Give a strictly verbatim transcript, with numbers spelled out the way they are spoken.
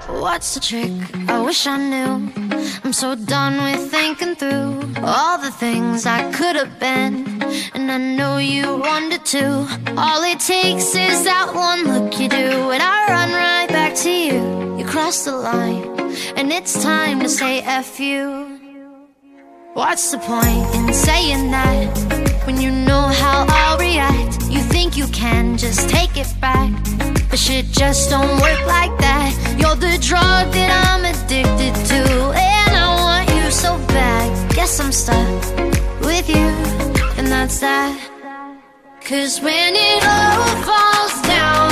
What's the trick? I wish I knew. I'm so done with thinking through all the things I could have been, and I know you wanted to. All it takes is that one look you do, and I run right back to you. You cross the line, and it's time to say F you. What's the point in saying that when you know how I'll react? You think you can just take it back, but shit just don't work like that. You're the drug that I'm addicted to, and I want you so bad. Guess I'm stuck with you, and that's that. Cause when it all falls down,